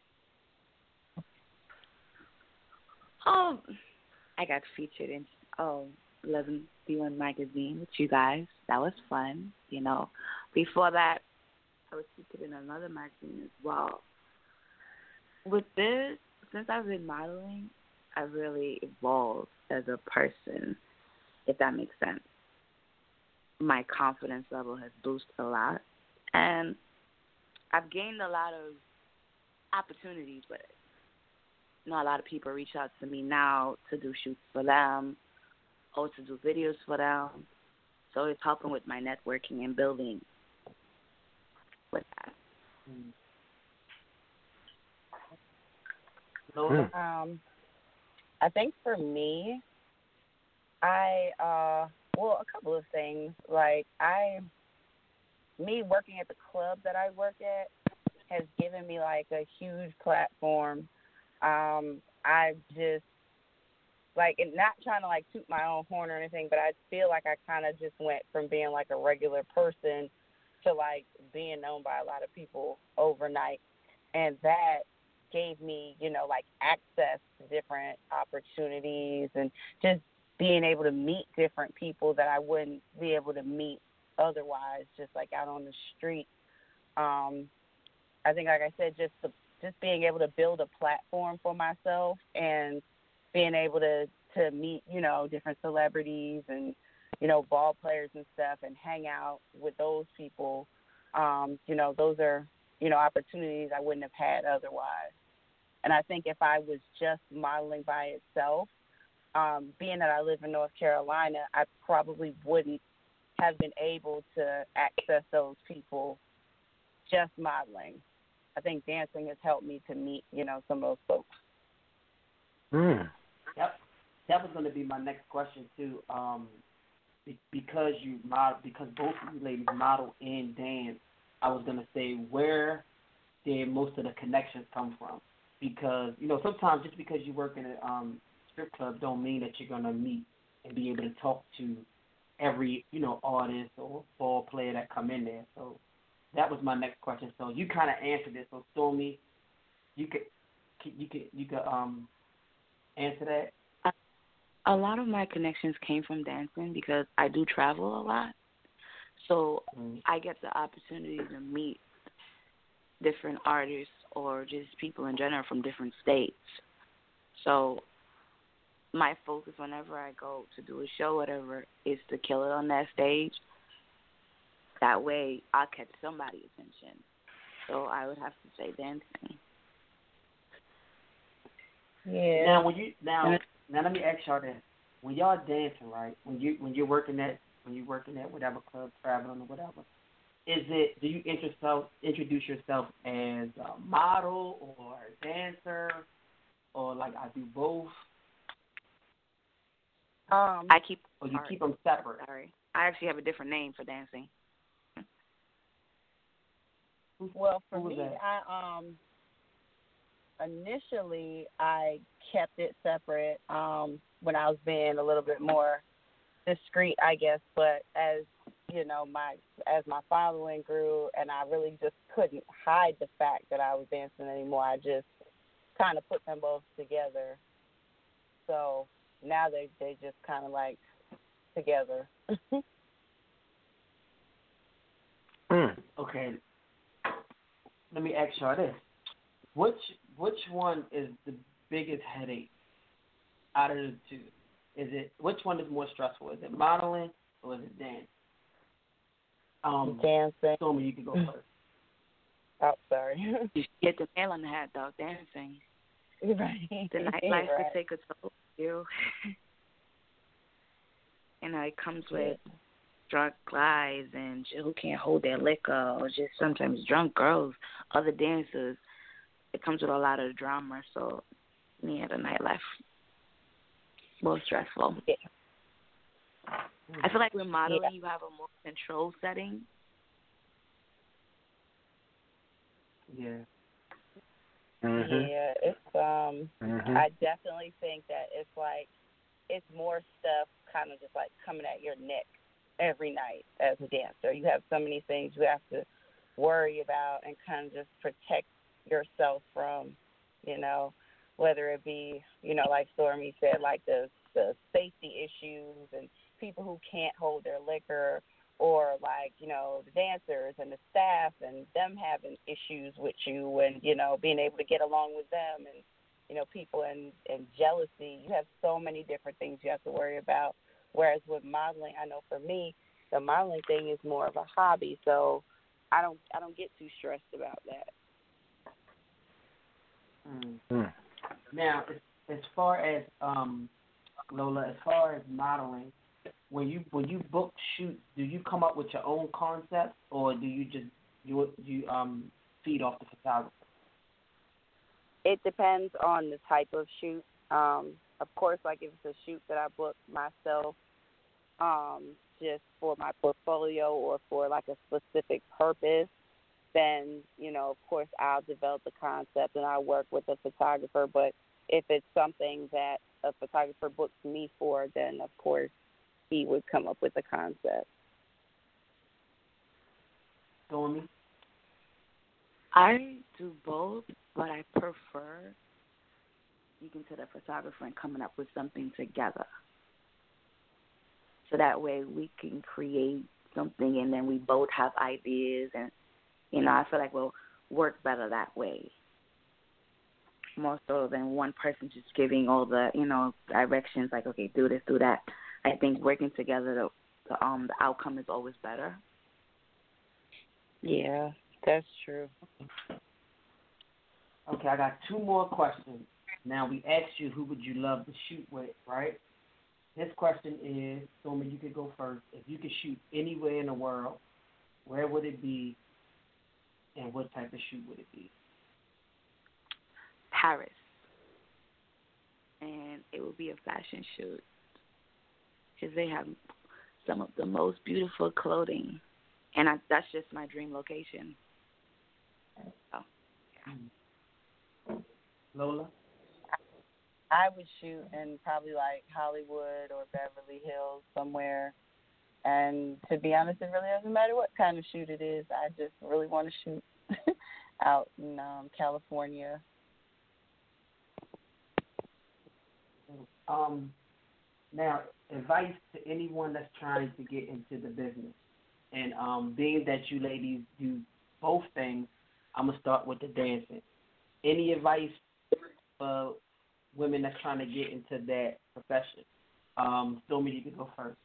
I got featured in 11B1 magazine with you guys. That was fun, you know. Before that, I was featured in another magazine as well. With this, since I've been modeling, I've really evolved as a person, if that makes sense. My confidence level has boosted a lot, and I've gained a lot of opportunities with it. You know, a lot of people reach out to me now to do shoots for them or to do videos for them. So it's helping with my networking and building with that. I think for me, a couple of things. Like me working at the club that I work at has given me like a huge platform. I just like, and not trying to like toot my own horn or anything, but I feel like I kind of just went from being like a regular person to like being known by a lot of people overnight. and that gave me, like access to different opportunities and just being able to meet different people that I wouldn't be able to meet otherwise, just like out on the street. I think, like I said, just being able to build a platform for myself and being able to meet, different celebrities and, ball players and stuff and hang out with those people, those are, opportunities I wouldn't have had otherwise. And I think if I was just modeling by itself, being that I live in North Carolina, I probably wouldn't have been able to access those people just modeling. I think dancing has helped me to meet, some of those folks. Yep. That was going to be my next question too. Because both of you ladies model and dance, I was going to say, where did most of the connections come from? Because sometimes just because you work in a strip club don't mean that you're going to meet and be able to talk to every artist or ball player that come in there. So that was my next question. So you kind of answered it. So Stormy, you could answer that. A lot of my connections came from dancing because I do travel a lot. So I get the opportunity to meet different artists or just people in general from different states. So my focus whenever I go to do a show, whatever, is to kill it on that stage. That way I'll catch somebody's attention. So I would have to say dancing. Yeah. Now let me ask y'all this: when y'all dancing, right? When you're working at whatever club, traveling or whatever, do you introduce yourself as a model or a dancer, or like I do both? You keep them separate? Sorry, I actually have a different name for dancing. Well, for me, initially I kept it separate when I was being a little bit more discreet, I guess. But as my following grew, and I really just couldn't hide the fact that I was dancing anymore, I just kind of put them both together. So now they just kind of like together. Okay. Let me ask y'all this: which one is the biggest headache out of the two? Which one is more stressful? Is it modeling or is it dance? Dancing. Stormy, you can go first. Oh, sorry. You hit the nail on the head, though. Dancing. Right. The nightlife could take a toll of you. It comes with drunk guys and who can't hold their liquor, or just sometimes drunk girls, other dancers. It comes with a lot of drama, so the nightlife more stressful. Yeah. I feel like with modeling, you have a more control setting. Yeah. Yeah, it's I definitely think that it's more stuff kind of just like coming at your neck every night as a dancer. You have so many things you have to worry about and kind of just protect yourself from, whether it be, like Stormy said, like the safety issues and people who can't hold their liquor, or like, the dancers and the staff and them having issues with you and, being able to get along with them and, people and jealousy. You have so many different things you have to worry about. Whereas with modeling, I know for me, the modeling thing is more of a hobby, so I don't get too stressed about that. Now, as far as Lola, as far as modeling, when you book shoots, do you come up with your own concepts, or do you just you feed off the photographer? It depends on the type of shoot. Of course, like if it's a shoot that I book myself, just for my portfolio or for like a specific purpose, then, of course I'll develop the concept and I'll work with a photographer. But if it's something that a photographer books me for, then of course he would come up with the concept. Stormy? I do both, but I prefer speaking to the photographer and coming up with something together. So that way we can create something and then we both have ideas and, I feel like we'll work better that way. More so than one person just giving all the, directions like, okay, do this, do that. I think working together, the outcome is always better. Yeah, that's true. Okay, I got 2 more questions. Now, we asked you who would you love to shoot with, right? This question is, Stormy, you could go first. If you could shoot anywhere in the world, where would it be and what type of shoot would it be? Paris. And it would be a fashion shoot because they have some of the most beautiful clothing. And that's just my dream location. So, yeah. Lola? I would shoot in probably like Hollywood or Beverly Hills somewhere. And to be honest, it really doesn't matter what kind of shoot it is. I just really want to shoot out in California. Now, advice to anyone that's trying to get into the business. And being that you ladies do both things, I'm going to start with the dancing. Any advice for women that's trying to get into that profession? Stormy, you can go first.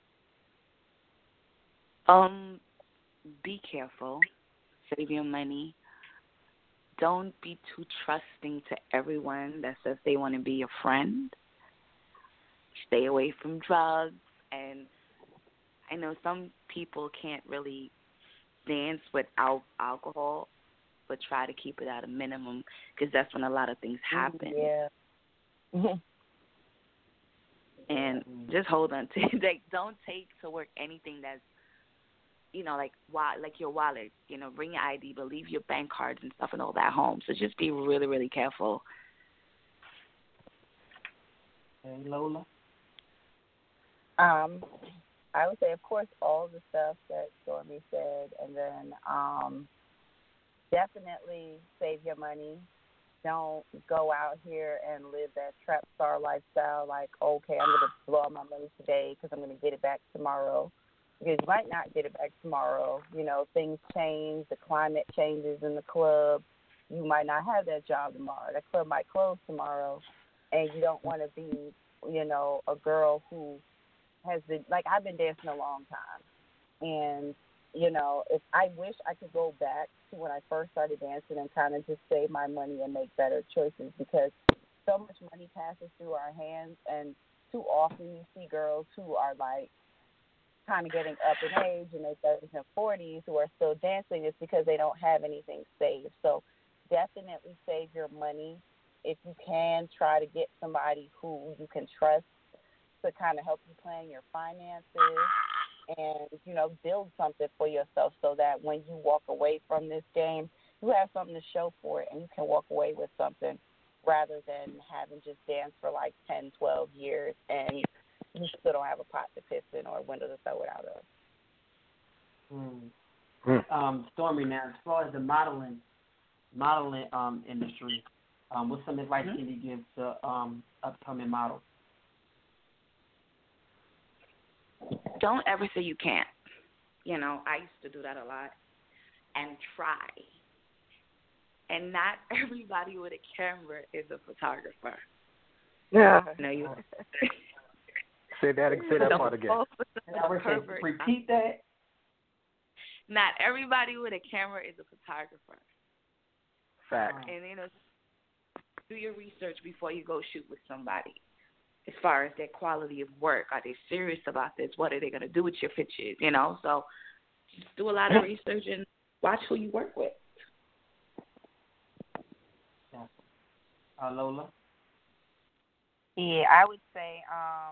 Be careful. Save your money. Don't be too trusting to everyone that says they want to be your friend. Stay away from drugs. And I know some people can't really dance without alcohol, but try to keep it at a minimum because that's when a lot of things happen. Yeah. And just hold on to it. Don't take to work anything that's, like your wallet. Bring your ID, but leave your bank cards and stuff and all that home. So just be really, really careful. Hey, Lola? I would say, of course, all the stuff that Stormy said, and then definitely save your money. Don't go out here and live that trap star lifestyle like, okay, I'm going to blow all my money today because I'm going to get it back tomorrow. Because you might not get it back tomorrow. Things change. The climate changes in the club. You might not have that job tomorrow. That club might close tomorrow. And you don't want to be, a girl who has been, like, I've been dancing a long time. And, if I wish I could go back to when I first started dancing and kind of just save my money and make better choices because so much money passes through our hands. And too often you see girls who are, like, kind of getting up in age in their 30s and 40s who are still dancing is because they don't have anything saved. So definitely save your money. If you can, try to get somebody who you can trust to kind of help you plan your finances and, build something for yourself so that when you walk away from this game, you have something to show for it and you can walk away with something rather than having just danced for like 10, 12 years and you still don't have a pot to piss in or a window to throw it out of. Stormy, now, as far as the modeling industry, what's some advice can you give to upcoming models? Don't ever say you can't. I used to do that a lot and try. And not everybody with a camera is a photographer. Yeah. You Say that part again. Repeat that. Not everybody with a camera is a photographer. Fact. And do your research before you go shoot with somebody. As far as their quality of work, are they serious about this? What are they going to do with your pictures? So just do a lot of research and watch who you work with. Lola? Yeah, I would say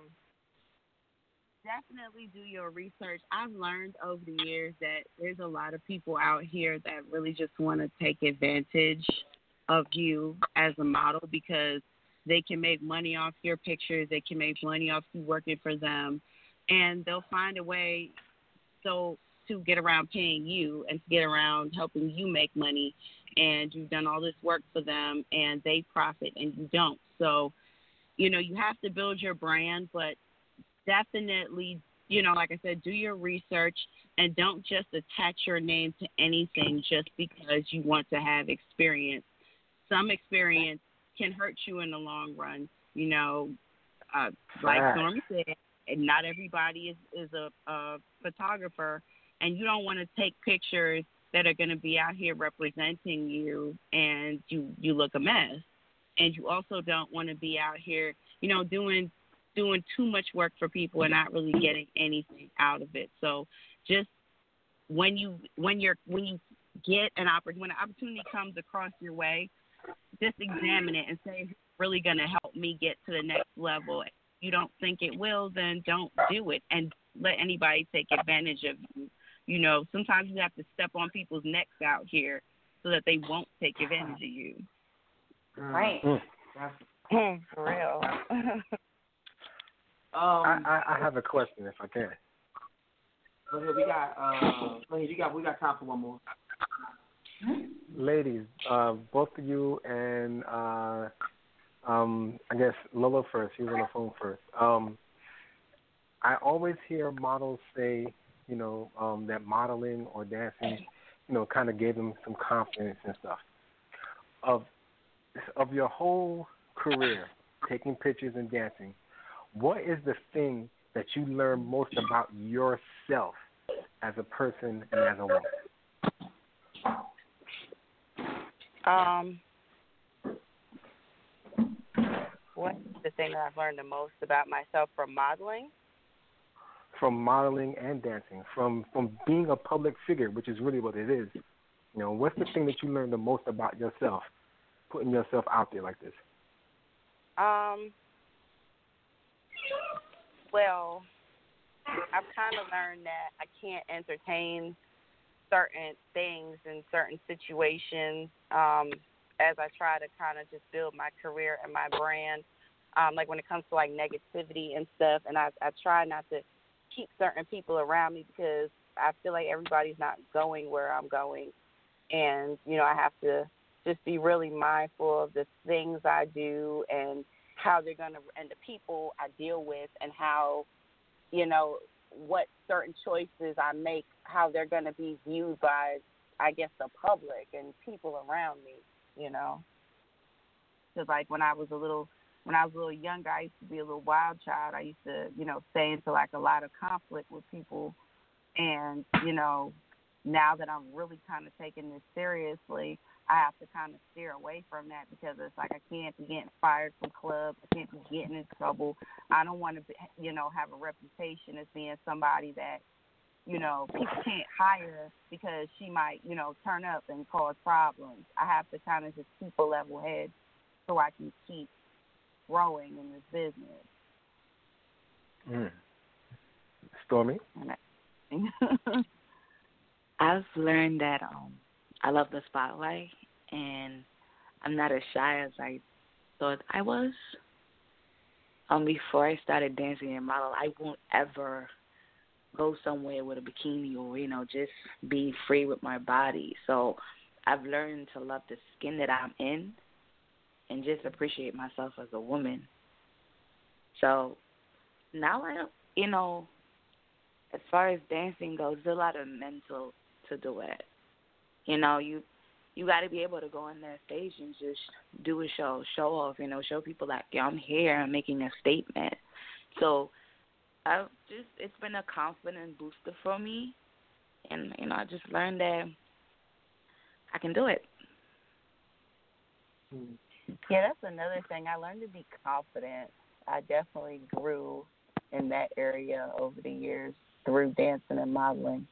definitely do your research. I've learned over the years that there's a lot of people out here that really just want to take advantage of you as a model because they can make money off your pictures. They can make money off you working for them. And they'll find a way to get around paying you and to get around helping you make money. and you've done all this work for them and they profit and you don't. So, you know, you have to build your brand, but definitely, you know, like I said, do your research and don't just attach your name to anything just because you want to have experience. Some experience can hurt you in the long run, you know, like Stormy said, and not everybody is a photographer, and you don't want to take pictures that are going to be out here representing you and you look a mess. And you also don't want to be out here, you know, doing too much work for people and not really getting anything out of it. So just when you get an opportunity, when an opportunity comes across your way, just examine it and say, is it really going to help me get to the next level? If you don't think it will, then don't do it and let anybody take advantage of you. You know, sometimes you have to step on people's necks out here so that they won't take advantage of you. Right. For real. I have a question, if I can. Go ahead. We got time for one more. Ladies, both of you, and I guess Lola first. She was on the phone first. I always hear models say, you know, that modeling or dancing, you know, kind of gave them some confidence and stuff. Of your whole career, taking pictures and dancing, what is the thing that you learn most about yourself as a person and as a woman? What's the thing that I've learned the most about myself from modeling? From modeling and dancing, from being a public figure, which is really what it is. You know, what's the thing that you learned the most about yourself, putting yourself out there like this? Well, I've kind of learned that I can't entertain certain things in certain situations as I try to kind of just build my career and my brand. Like when it comes to like negativity and stuff, and I try not to keep certain people around me because I feel like everybody's not going where I'm going. And, you know, I have to just be really mindful of the things I do and how they're going to, and the people I deal with and how, you know, what certain choices I make, how they're going to be viewed by, I guess, the public and people around me, you know. Because, like, when I was a little younger, I used to be a little wild child. I used to, you know, stay into, like, a lot of conflict with people. And, you know, now that I'm really kind of taking this seriously, I have to kind of steer away from that because it's like I can't be getting fired from clubs. I can't be getting in trouble. I don't want to, you know, have a reputation as being somebody that, you know, people can't hire because she might, you know, turn up and cause problems. I have to kind of just keep a level head so I can keep growing in this business. Stormy? I've learned that I love the spotlight, and I'm not as shy as I thought I was. Before I started dancing and model, I won't ever go somewhere with a bikini or, you know, just be free with my body. So I've learned to love the skin that I'm in and just appreciate myself as a woman. So now you know, as far as dancing goes, there's a lot of mental to do it. You know, you got to be able to go on that stage and just do a show off, you know, show people that I'm here, I'm making a statement. So it's been a confidence booster for me, and, you know, I just learned that I can do it. Yeah, that's another thing. I learned to be confident. I definitely grew in that area over the years through dancing and modeling.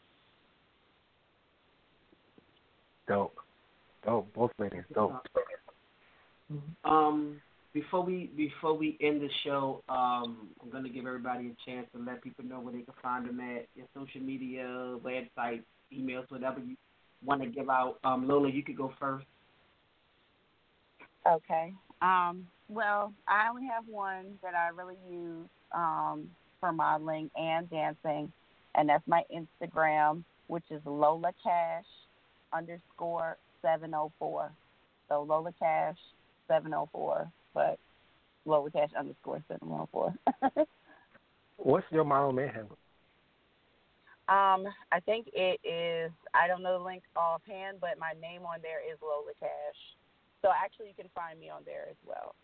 Dope. Both ladies, dope. Before we end the show, I'm gonna give everybody a chance to let people know where they can find them at your social media, website, emails, whatever you want to give out. Lola, you could go first. Okay. Well, I only have one that I really use for modeling and dancing, and that's my Instagram, which is LolaCash_7. 704. So Lola Cash 704, but Lola Cash _ 704. What's your model mayhem? I think it is, I don't know the link offhand, but my name on there is Lola Cash. So actually you can find me on there as well.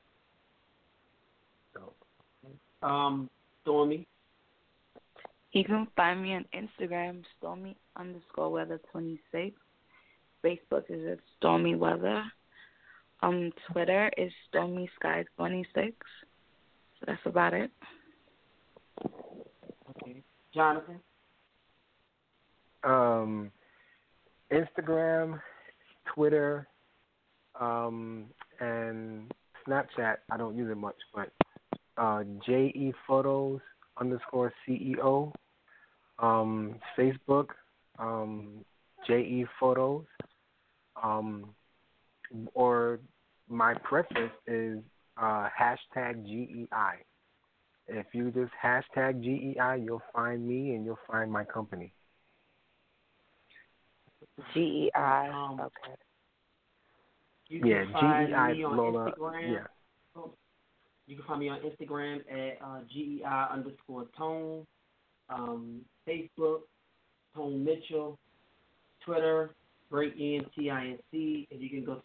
Stormy? You can find me on Instagram, Stormy_weather26. Facebook is at Stormy Weather. Twitter is Stormy Sky26. So that's about it. Okay. Jonathan? Instagram, Twitter, and Snapchat. I don't use it much, but JE_Photos_CEO. Facebook, JE Photos. Or my preference is #GEI. If you just #GEI, you'll find me and you'll find my company. GEI. Okay. You can find GEI me on Lola. Instagram. Yeah. You can find me on Instagram at GEI_tone. Facebook, Tone Mitchell. Twitter, Great ENTINC. And you can go to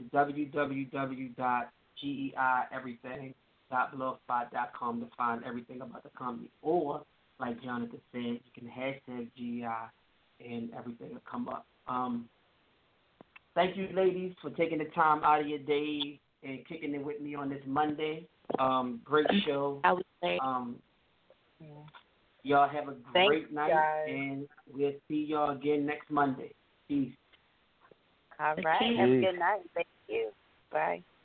www.geieverything.blogspot.com to find everything about the company. Or, like Jonathan said, you can #GEI and everything will come up. Thank you, ladies, for taking the time out of your day and kicking it with me on this Monday. Great show. I would say. Y'all have a great Thanks, night, guys. and we'll see y'all again next Monday. Peace. All right. Have a good night. Thank you. Bye.